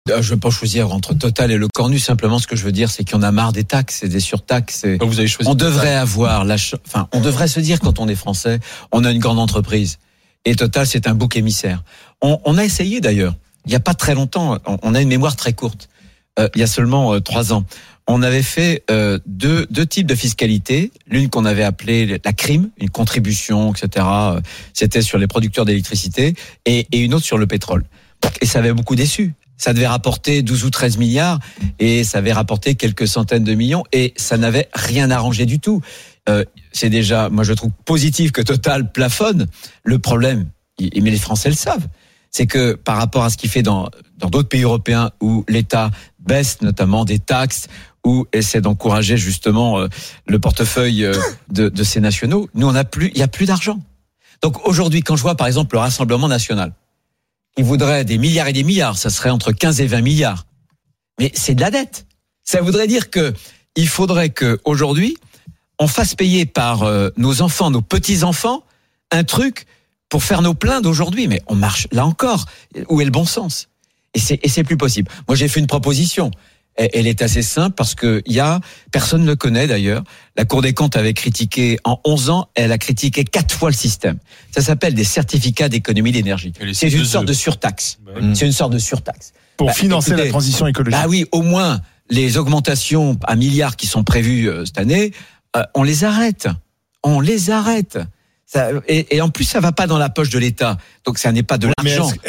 Je ne veux pas choisir entre Total et le Cornu. Simplement, ce que je veux dire, c'est qu'il y en a marre des taxes et des surtaxes. Vous avez choisi. On devrait avoir on devrait se dire, quand on est français, on a une grande entreprise. Et Total, c'est un bouc émissaire. On a essayé d'ailleurs. Il n'y a pas très longtemps. On a une mémoire très courte. Il y a seulement 3 ans. On avait fait deux types de fiscalité. L'une qu'on avait appelée la CRIM, une contribution, etc. C'était sur les producteurs d'électricité, et une autre sur le pétrole. Et ça avait beaucoup déçu. Ça devait rapporter 12 ou 13 milliards et ça avait rapporté quelques centaines de millions et ça n'avait rien arrangé du tout. C'est déjà, moi je trouve positif que Total plafonne. Le problème, mais les Français le savent, c'est que par rapport à ce qu'il fait dans d'autres pays européens où l'État baisse notamment des taxes, ou essaie d'encourager justement le portefeuille de ces nationaux, nous il y a plus d'argent. Donc aujourd'hui, quand je vois par exemple le Rassemblement national, qui voudrait des milliards et des milliards, ça serait entre 15 et 20 milliards. Mais c'est de la dette. Ça voudrait dire que il faudrait que aujourd'hui on fasse payer par nos enfants, nos petits-enfants, un truc pour faire nos pleins d'aujourd'hui. Mais on marche, là encore, où est le bon sens ? Et c'est plus possible. Moi, j'ai fait une proposition. Elle est assez simple parce que personne ne le connaît d'ailleurs. La Cour des comptes avait critiqué, en 11 ans, elle a critiqué 4 fois le système. Ça s'appelle des certificats d'économie d'énergie. C'est une sorte de surtaxe. C'est une sorte de surtaxe. Pour financer la transition écologique. Bah oui, au moins, les augmentations à milliards qui sont prévues cette année, on les arrête. On les arrête. Ça, et en plus, ça va pas dans la poche de l'État. Donc, ça n'est pas de l'argent.